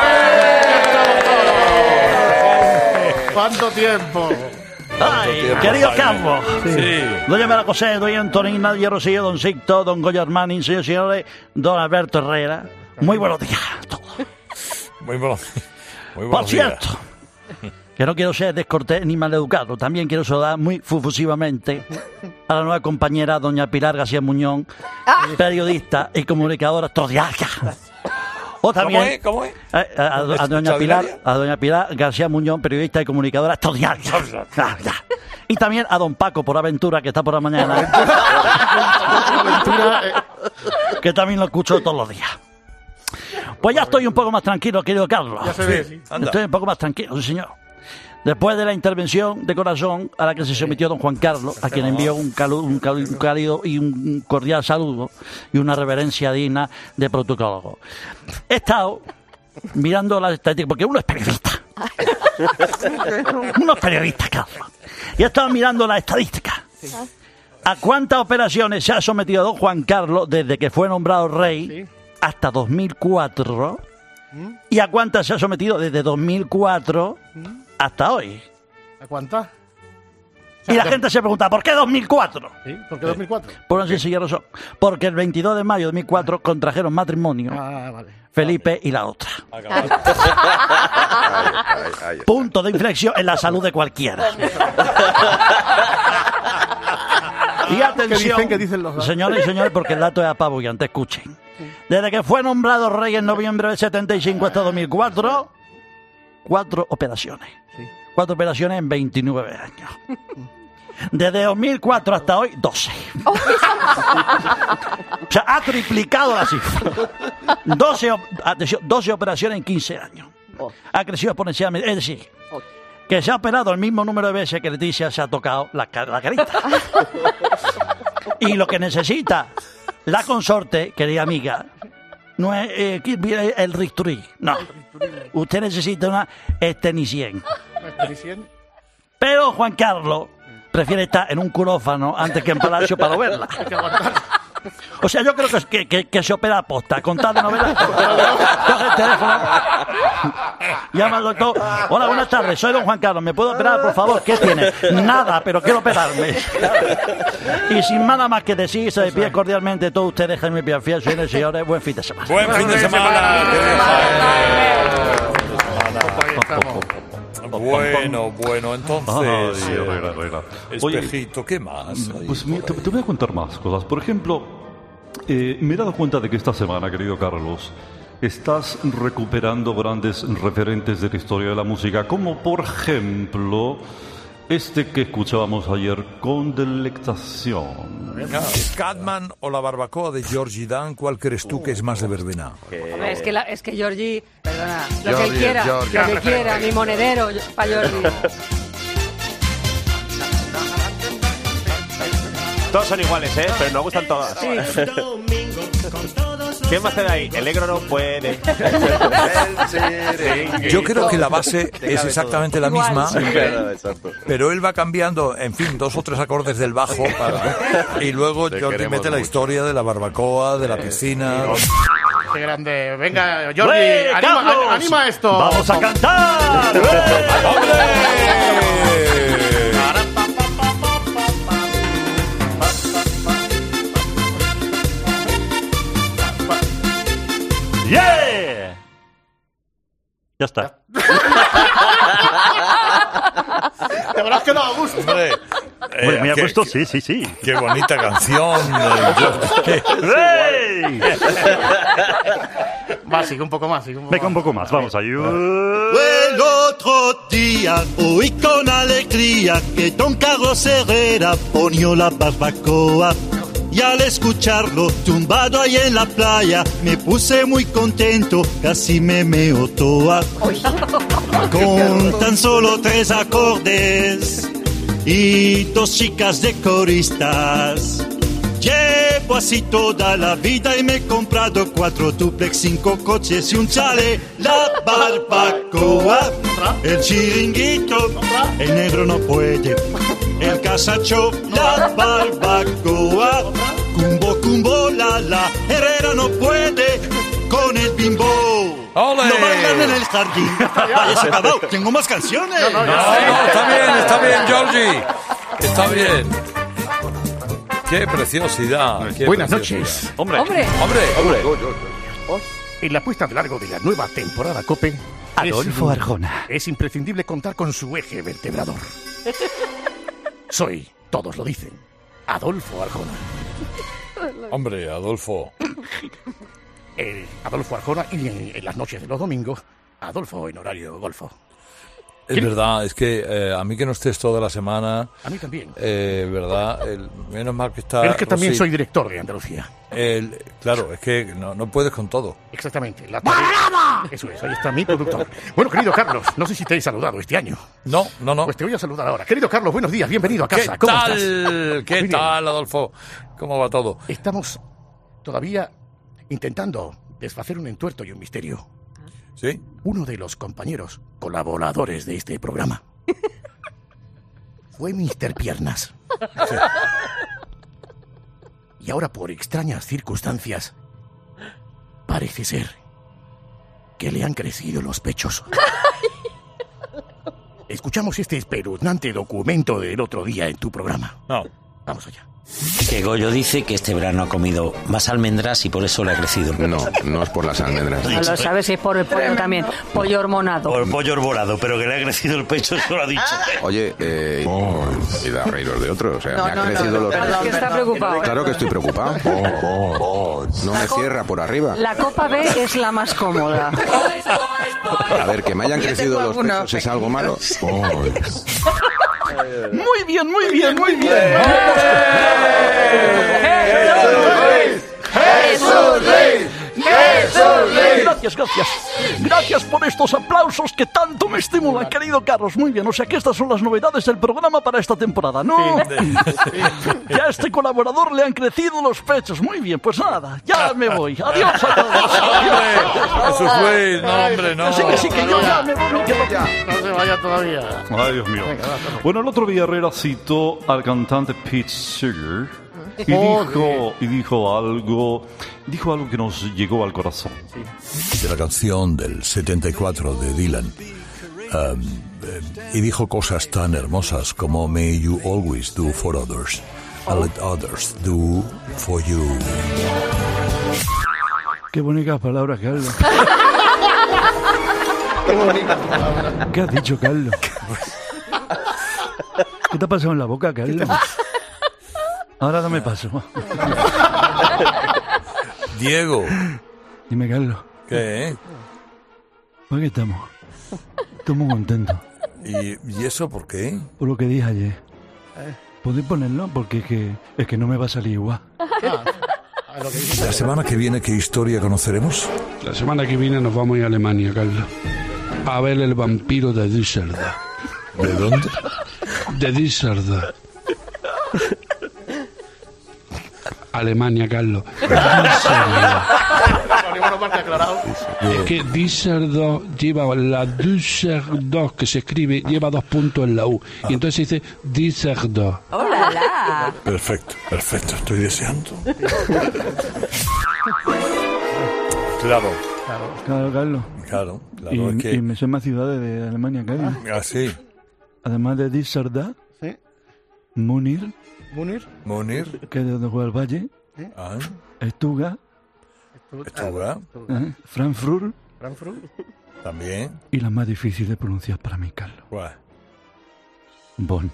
¿Cuánto tiempo? Ay, tiempo, querido Jaime. Carlos. Sí. Doña Mara José, doña Antonina, doña Rocío, don Sicto, don Goyo Armani, señores y señores, don Alberto Herrera. Muy buenos días a todos. Muy bueno. Muy Por buenos días. cierto, que no quiero ser descortés ni maleducado, también quiero saludar muy fufusivamente a la nueva compañera, doña Pilar García Muñón, periodista y comunicadora extraordinaria. O también ¿Cómo es? a doña Pilar García Muñón, periodista y comunicadora extraordinaria. Y también a don Paco por Aventura, que está por la mañana, que también lo escucho todos los días. Pues ya estoy un poco más tranquilo, querido Carlos. Ya se ve, sí. Anda. Estoy un poco más tranquilo, sí, señor. Después de la intervención de corazón a la que se sometió don Juan Carlos, a quien envió un cálido y un cordial saludo y una reverencia digna de protocólogo. He estado mirando las estadísticas, porque uno es periodista. Uno es periodista, Carlos. Y he estado mirando las estadísticas. ¿A cuántas operaciones se ha sometido don Juan Carlos desde que fue nombrado rey hasta 2004? ¿Y a cuántas se ha sometido desde 2004 hasta hoy? ¿A cuántas? Y la gente se pregunta, ¿por qué 2004? ¿Sí? ¿Por qué 2004? Por una sencilla razón. Porque el 22 de mayo de 2004 contrajeron matrimonio Ah, vale. Felipe y la otra. Punto de inflexión en la salud de cualquiera. Y atención, ¿Qué dicen los datos? señores y señores, porque el dato es apabullante, escuchen. Desde que fue nombrado rey en noviembre del 75 hasta 2004, 4 operaciones. 4 operaciones en 29 años. Desde 2004 hasta hoy, 12. O sea, ha triplicado la cifra. 12 operaciones en 15 años. Ha crecido exponencialmente. Es decir, que se ha operado el mismo número de veces que Leticia se ha tocado la carita. Y lo que necesita la consorte, querida amiga, no es el Risturí. No. Usted necesita una Estenicien. Pero Juan Carlos prefiere estar en un quirófano antes que en Palacio para no verla. O sea, yo creo que se opera a posta. Contar de novelas. Coge el teléfono. Llama al doctor. Hola, buenas tardes, soy don Juan Carlos. ¿Me puedo operar, por favor? ¿Qué tiene? Nada, pero quiero operarme. Y sin nada más que decir, se despide cordialmente todos ustedes, Jaime Pianfiel, señores y señores. Buen fin de semana. Buen fin de semana. Bueno, entonces, Espejito, ¿qué más? Pues mira, te voy a contar más cosas. Por ejemplo, me he dado cuenta de que esta semana, querido Carlos, estás recuperando grandes referentes de la historia de la música, como por ejemplo este que escuchábamos ayer con delectación. Scatman o la barbacoa de Georgie Dan, ¿cuál crees tú que es más de verbena? Hombre, es que Georgie, perdona, lo Georgie, que él quiera, Georgie. lo que quiera, mi monedero para Georgie. Todos son iguales, pero nos gustan todas. Sí. ¿Quién más te da ahí? El negro no puede. Yo creo que la base es exactamente la misma, pero él va cambiando, en fin, 2 o 3 acordes del bajo y luego Jordi mete la historia de la barbacoa, de la piscina. Qué grande. Venga, Jordi, anima esto. ¡Vamos a cantar! ¡Yeah! Ya está. Te habrás quedado a gusto. Hombre, Bueno, me ha puesto, sí. Qué bonita canción. ¡Hey! Va, sigue un poco más. Venga, un poco más, vamos ahí. El otro día oí con alegría que don Carlos Herrera ponió la barbacoa. Y al escucharlo tumbado ahí en la playa me puse muy contento, casi me meo toa. Con tan solo 3 acordes y 2 chicas de coristas. Llevo así toda la vida y me he comprado 4 duplex, 5 coches y un chale. La barbacoa, el chiringuito, el negro no puede, el casacho, la barbacoa, cumbo, la, Herrera no puede, con el bimbo. ¡Ole! No bailan en el jardín. Vaya, se ha acabado. Tengo más canciones. No, está bien, Georgie. Está bien. ¡Qué preciosidad! Buenas noches. Hombre. En la puesta de largo de la nueva temporada COPE, Adolfo Arjona. Es imprescindible contar con su eje vertebrador. Soy, todos lo dicen, Adolfo Arjona. Hombre, Adolfo. Adolfo Arjona y en las noches de los domingos, Adolfo en horario golfo. Es verdad, es que a mí que no estés toda la semana... A mí también. ¿Verdad? Menos mal que está... Pero es que también Rosy. soy director de Andalucía. Claro, es que no puedes con todo. Exactamente. Eso es, ahí está mi productor. Bueno, querido Carlos, no sé si te he saludado este año. No. Pues te voy a saludar ahora. Querido Carlos, buenos días, bienvenido a casa. ¿Cómo estás? ¿Qué Muy tal, Adolfo? ¿Cómo va todo? Estamos todavía intentando desfacer un entuerto y un misterio. ¿Sí? Uno de los compañeros colaboradores de este programa fue Mr. Piernas. Sí. Y ahora, por extrañas circunstancias, parece ser que le han crecido los pechos. Escuchamos este espeluznante documento del otro día en tu programa. No. Vamos allá. Que Goyo dice que este verano ha comido más almendras y por eso le ha crecido. No es por las almendras. No lo sabes si es por el pollo también. Pollo hormonado. Por pollo hormonado, pero que le ha crecido el pecho, eso lo ha dicho. Oye, y da reíros de otro. O sea, me ha crecido los... Es que está preocupado. Claro que estoy preocupado. No me cierra por arriba. La copa B es la más cómoda. A ver, que me hayan crecido los pechos es algo malo. Muy bien. Gracias por estos aplausos que tanto me estimulan, querido Carlos. Muy bien, o sea que estas son las novedades del programa para esta temporada, ¿no? Que a este colaborador le han crecido los pechos. Muy bien, pues nada, ya me voy. Adiós a todos. Eso fue, no, hombre, no. Sí, que yo ya me voy. No se vaya todavía. Ay, Dios mío. Bueno, el otro día Herrera citó al cantante Pete Seeger y dijo algo dijo algo que nos llegó al corazón. De la canción del 74 de Dylan. Y dijo cosas tan hermosas como May you always do for others and let others do for you. Qué bonitas palabras, Carlos. Qué bonita palabra. ¿Qué has dicho, Carlos? ¿Qué te ha pasado en la boca, Carlos? Ahora dame paso. Diego. Dime, Carlos. ¿Qué? ¿Por qué estamos? Estoy muy contento. ¿Y eso por qué? Por lo que dije ayer. ¿Podéis ponerlo? Porque es que no me va a salir igual. La semana que viene, ¿qué historia conoceremos? La semana que viene nos vamos a ir a Alemania, Carlos. A ver el vampiro de Düsseldorf. ¿De dónde? De Düsseldorf. Alemania, Carlos. Es que Düsseldorf lleva la Düsseldorf que se escribe, lleva 2 puntos en la U. Y entonces se dice Düsseldorf. ¡Hola! Perfecto, estoy deseando. Claro, Carlos. Claro, Y, es que... y me sé más ciudades de Alemania, Carlos. Ah, sí. Además de Düsseldorf, ¿Sí? Munir, Munir. que es de donde juega el Valle, Ah, Stuttgart, Frankfurt, también. y la más difícil de pronunciar para mí, Carlos. ¿Cuál? Bonn.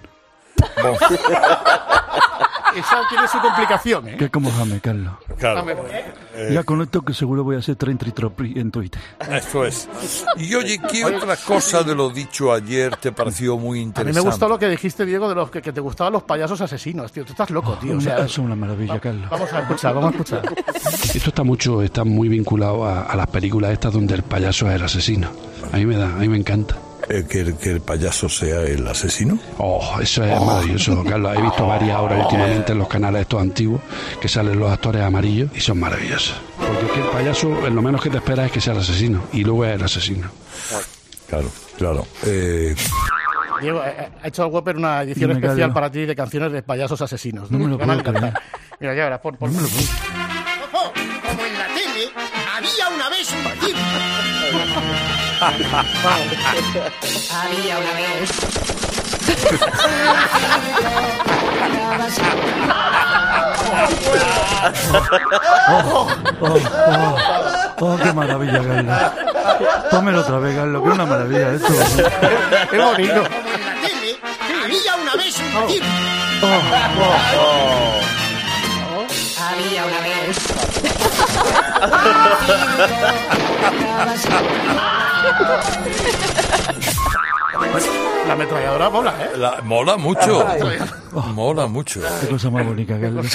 Esa tiene su complicación, ¿eh? Que es como Jame, Carlos. Claro. Ya con esto que seguro voy a hacer 30 tropis en Twitter. Eso es. Y oye, ¿qué otra cosa de lo dicho ayer te pareció muy A mí interesante? me gustó lo que dijiste, Diego, de los que te gustaban los payasos asesinos, tío. Tú estás loco, tío. O sea, Eso es una maravilla, Carlos. vamos a escuchar. Esto está muy vinculado a las películas estas donde el payaso es el asesino. A mí me encanta. ¿Que el payaso sea el asesino? Oh, eso es maravilloso, Carlos. He visto varias ahora últimamente en los canales estos antiguos que salen los actores amarillos y son maravillosos. Porque es que el payaso, lo menos que te esperas es que sea el asesino y luego es el asesino. Claro. Diego, ha hecho el Whopper una edición Dime, especial Carlos. para ti de canciones de payasos asesinos. No me lo Te van a puedo encantar. Mira, ya verás, pon. No me lo puedo. Como en la tele, había una vez un circo. Había una vez. Oh, qué maravilla, Carlos. Pónmelo otra vez, Carlos, que es una maravilla esto. Qué bonito. Como en la tele, había una vez un circo. Había una vez. La ametralladora mola, ¿eh? Mola mucho. Mola mucho. Qué cosa más bonita, Carlos.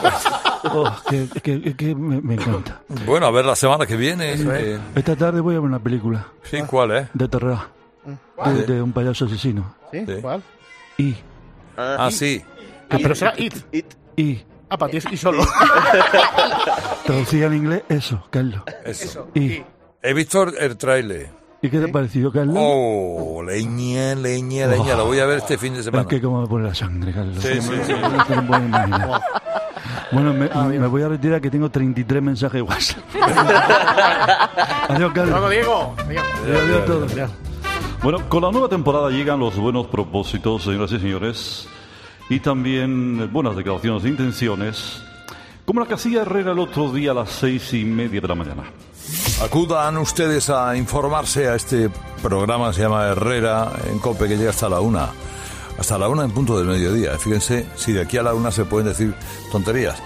Que me encanta. Bueno, a ver la semana que viene. Esta tarde voy a ver una película. Sí, ¿cuál es? De terror. De un payaso asesino. ¿Sí? ¿Cuál? Y. Sí. Pero será It. Y. Para ti y solo. Traducida en inglés, eso, Carlos. Eso. Y. He visto el tráiler. ¿Y qué te ha parecido, Carlos? Oh, leña. Lo voy a ver este fin de semana. Es que como me pone la sangre, Carlos. Sí. No te lo puedes imaginar. Bueno, me voy a retirar que tengo 33 mensajes de WhatsApp. Adiós, Carlos. Luego, Diego. Adiós a todos. Bueno, con la nueva temporada llegan los buenos propósitos, señoras y señores, y también buenas declaraciones de intenciones, como la que hacía Herrera el otro día a las 6:30 de la mañana. Acudan ustedes a informarse a este programa, se llama Herrera en COPE, que llega hasta la 1. Hasta la 1 en punto del mediodía. Fíjense si de aquí a la 1 se pueden decir tonterías.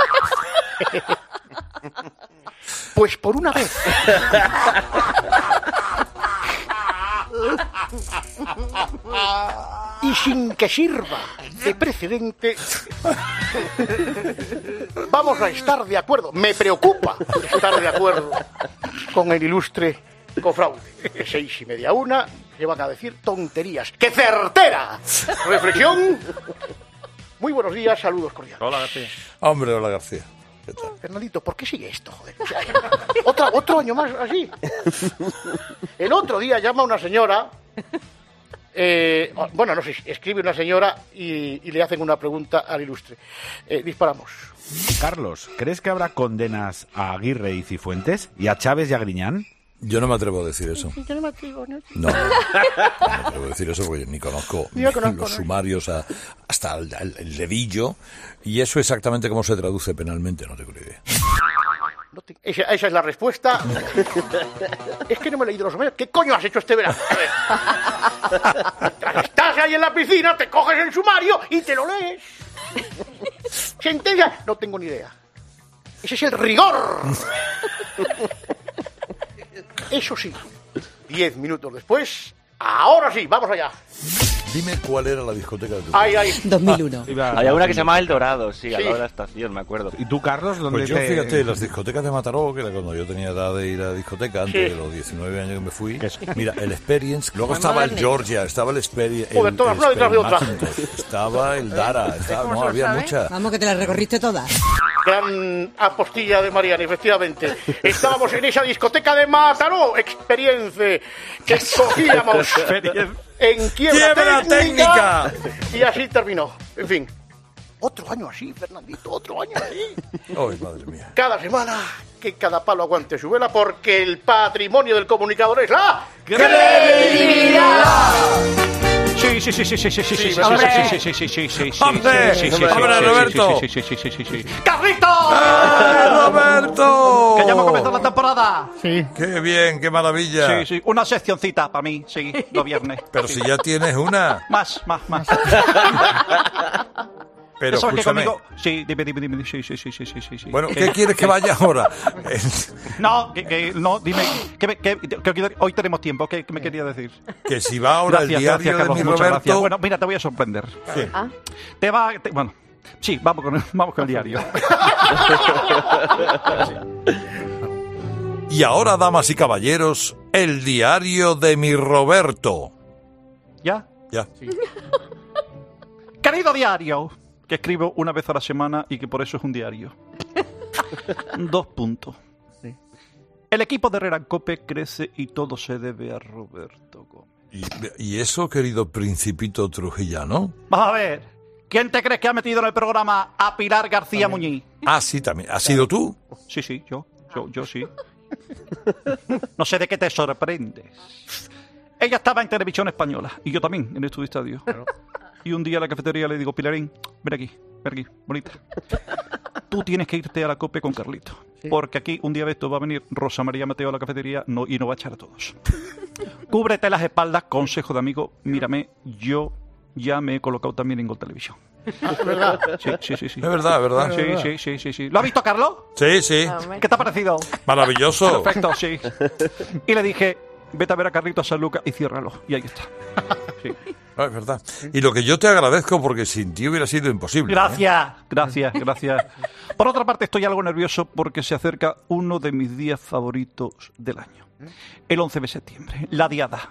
Pues por una vez. Y sin que sirva de precedente, vamos a estar de acuerdo. Me preocupa estar de acuerdo con el ilustre cofraude. De 6:30 a 1 que van a decir tonterías. ¡Qué certera reflexión! Muy buenos días, saludos cordiales. Hola, García. Hombre, hola, García. ¿Qué tal? Fernandito, ¿por qué sigue esto, joder? O sea, otro año más así. El otro día llama una señora Bueno, no sé, escribe una señora y le hacen una pregunta al ilustre. Disparamos. Carlos, ¿crees que habrá condenas a Aguirre y Cifuentes? ¿Y a Chávez y a Griñán? Yo no me atrevo a decir eso. Yo no me atrevo, ¿no? No me atrevo a decir eso porque ni conozco los sumarios hasta el dedillo. Y eso exactamente cómo se traduce penalmente, no tengo ni idea. Esa es la respuesta. Es que no me he leído los sumarios. ¿Qué coño has hecho este verano? A ver. Mientras estás ahí en la piscina, te coges el sumario y te lo lees. Sentencia, no tengo ni idea. Ese es el rigor. Eso sí, 10 minutos después, ahora sí, vamos allá. Dime cuál era la discoteca de tu Ay. 2001. Había una que se llamaba El Dorado, sí, al lado de la estación, me acuerdo. ¿Y tú, Carlos, dónde Pues yo, fíjate, las discotecas de Mataró, que era cuando yo tenía edad de ir a discoteca, antes de los 19 años que me fui. Mira, el Experience, luego estaba el Georgia, estaba el Experience, todas una detrás de otra. Estaba el Dara, no, había muchas. Vamos, que te las recorriste todas. Gran apostilla de Mariana, efectivamente. Estábamos en esa discoteca de Mataró, Experience, que cogíamos en quiebra técnica. Y así terminó. En fin. Otro año así, Fernandito, otro año así. Ay, madre mía. Cada semana, que cada palo aguante su vela, porque el patrimonio del comunicador es la credibilidad. Sí. ¡Hombre, Roberto! Sí. ¡Carlito! ¡Roberto! Que ya hemos comenzado la temporada. Sí. ¡Qué bien, qué maravilla! Sí. Una seccioncita para mí, sí, los viernes. Pero si ya tienes una. Más. Pero eso escúchame. es que conmigo... Sí, dime. Sí. Bueno, ¿qué quieres que vaya ahora? No, no, dime. Que hoy tenemos tiempo. ¿Qué me quería decir? Que si va ahora el diario de Carlos, mi muchas Roberto... gracias. Bueno, mira, te voy a sorprender. Sí. Bueno, sí, vamos con el diario. Y ahora, damas y caballeros, el diario de mi Roberto. ¿Ya? Ya. Sí. Querido diario, que escribo una vez a la semana y que por eso es un diario. 2 puntos. Sí. El equipo de Herrera Cope crece y todo se debe a Roberto Gómez. ¿Y eso, querido principito trujillano? Vamos a ver, ¿quién te crees que ha metido en el programa a Pilar García Muñiz? Ah, sí, también. ¿Has sido tú? Sí, yo sí. No sé de qué te sorprendes. Ella estaba en Televisión Española y yo también en Estudio Estadio. Claro. Y un día a la cafetería le digo, Pilarín, ven aquí, bonita. Tú tienes que irte a la COPE con Carlito. Sí. Porque aquí un día de esto va a venir Rosa María Mateo a la cafetería y no va a echar a todos. Cúbrete las espaldas, consejo de amigo. Mírame, yo ya me he colocado también en Gol Televisión. ¿Es verdad? Sí. Es verdad. Sí. ¿Lo ha visto, Carlos? Sí. ¿Qué te ha parecido? Maravilloso. Perfecto, sí. Y le dije, vete a ver a Carlito a San Lucas y ciérralo. Y ahí está. Sí. Es verdad. Y lo que yo te agradezco, porque sin ti hubiera sido imposible. Gracias. Por otra parte, estoy algo nervioso porque se acerca uno de mis días favoritos del año. El 11 de septiembre, la Diada.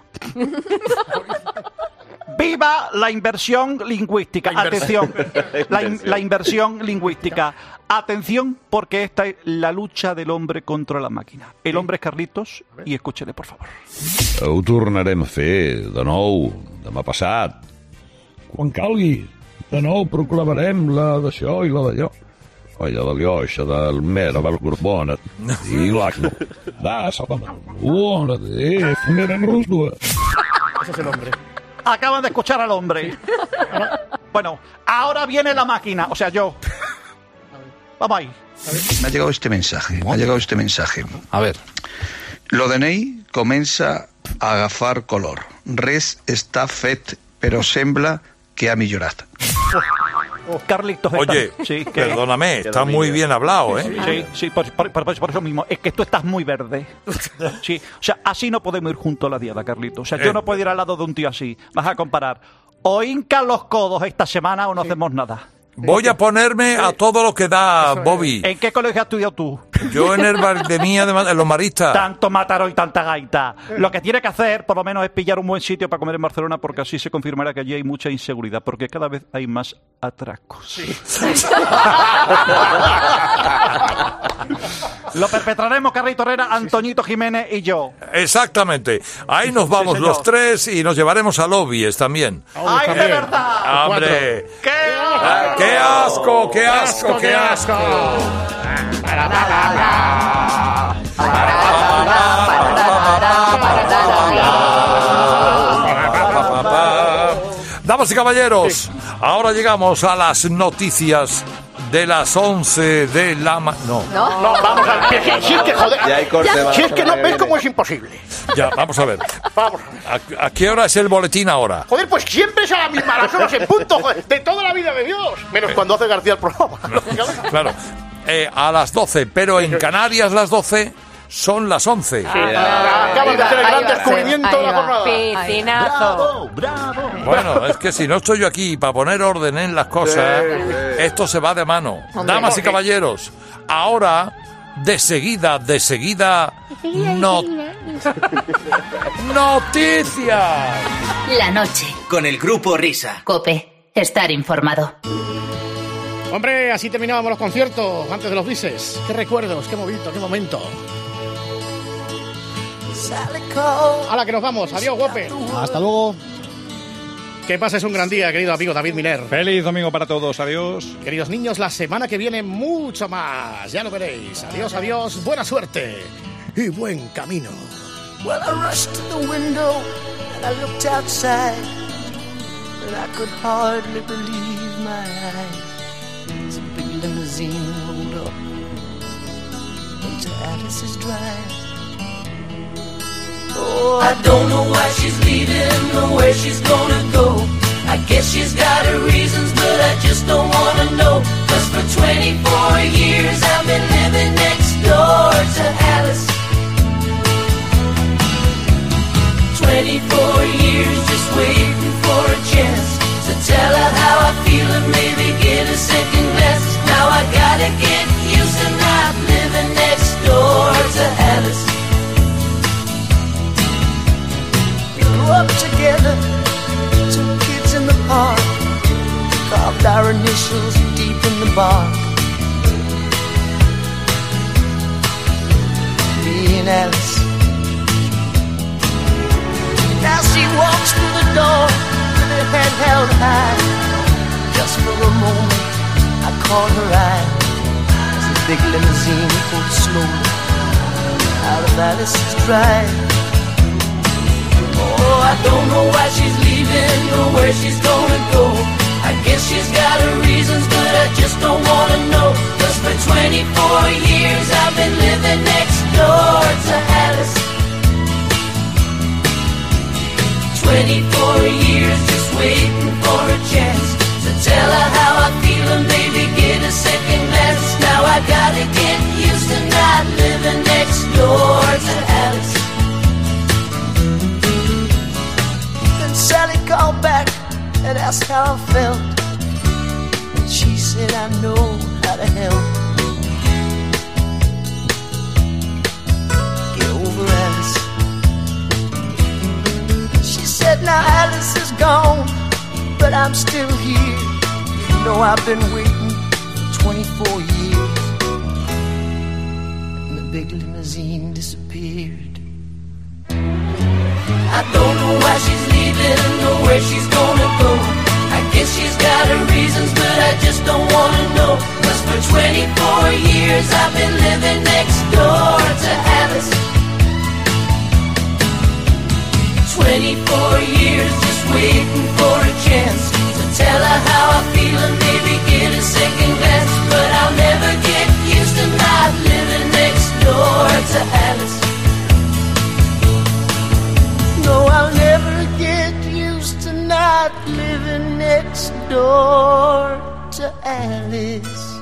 ¡Viva la inversión lingüística! Atención, la inversión lingüística. Atención, porque esta es la lucha del hombre contra la máquina. El hombre es Carlitos, i escúchele, por favor. Ho tornarem a fer, de nou, demà passat. Quan calgui. De nou proclamarem la d'això i la d'allò. Olla d'allò, això del mera del Gorbona. I l'agno. Da, salama. Meren rusdua. Ese es el hombre. Acaban de escuchar al hombre. Bueno, ahora viene la máquina, o sea, yo. Vamos ahí. Me ha llegado este mensaje. A ver. L'Odenei comença a agafar color. Res està fet, però sembla que ha millorat. Carlitos, oye, perdóname, está muy bien hablado, ¿eh? Sí, por eso mismo. Es que tú estás muy verde. Sí, o sea, así no podemos ir junto a la Diada, Carlitos. O sea, yo no puedo ir al lado de un tío así. Vas a comparar. O hincan los codos esta semana o no hacemos nada. Voy a ponerme a todo lo que da, Bobby. ¿En qué colegio has estudiado tú? Yo en el Valdemía, en los Maristas. Tanto Mataró y tanta gaita. Lo que tiene que hacer, por lo menos, es pillar un buen sitio para comer en Barcelona, porque así se confirmará que allí hay mucha inseguridad, porque cada vez hay más atracos. Lo perpetraremos, Carrito Herrera, Antoñito Jiménez y yo. Exactamente. Ahí nos vamos los tres y nos llevaremos a Lobies también. ¡Ay, de verdad! ¡Hombre! ¡Qué ¡Qué asco, qué asco, qué asco! Damas y caballeros, ahora llegamos a las noticias de las 11 de la mañana. No, vamos a ver. Si es que, joder. Ya hay corte, Si es que no ves cómo es imposible. Ya, vamos a ver. Vamos. ¿A qué hora es el boletín ahora? Joder, pues siempre es a la misma, a las horas en punto, joder, de toda la vida de Dios. Menos cuando hace García el programa. Claro. A las 12, pero en Canarias las 12 son las 11. Acaba de hacer el gran descubrimiento de la jornada. Piscinazo. ¡Bravo! Bueno, es que si no estoy yo aquí para poner orden en las cosas, esto se va de mano. Damas y caballeros, ahora, de seguida, noticias. La noche. Con el grupo Risa. COPE. Estar informado. Hombre, así terminábamos los conciertos antes de los bises. Qué recuerdos, qué momento, qué momento. ¡Hala, que nos vamos! ¡Adiós, guape! Hasta luego. Que pases un gran día, querido amigo David Miller. Feliz domingo para todos. Adiós. Queridos niños, la semana que viene mucho más. Ya lo veréis. Adiós, adiós. Buena suerte. Y buen camino. Well, I rushed to the window and I looked outside and I could hardly believe my eyes. As a big limousine rolled up into Alice's drive. Oh, I don't know why she's leaving or where she's gonna go. I guess she's got her reasons, but I just don't wanna know. 'Cause for 24 years I've been living next door to Alice. 24 years just waiting for a chance to tell her how I feel and maybe get a second glance. Now I gotta get used to not living next door to Alice. Grew up together, 2 kids in the park, carved our initials deep in the bark. Me and Alice. Now she walks through the door with her head held high. Just for a moment I caught her eye as the big limousine pulled slowly out of Alice's drive. Oh, I don't know why she's leaving or where she's gonna go. I guess she's got her reasons, but I just don't wanna know. 'Cause for 24 years I've been living next door to Alice. 24 years just waiting for a chance to tell her how I feel and maybe get a second glance. Now I gotta get used to not living next door to Alice. Sally called back and asked how I felt, and she said I know how to help. Get over Alice. She said now Alice is gone, but I'm still here. You know I've been waiting for 24 years. And the big limousine disappeared. I don't know why she's leaving or where she's gonna go. I guess she's got her reasons, but I just don't wanna know. 'Cause for 24 years I've been living next door to Alice. 24 years just waiting for a chance to tell her how I feel and maybe get a second glance. But I'll never get used to not living next door to Alice. No, I'll never get used to not living next door to Alice.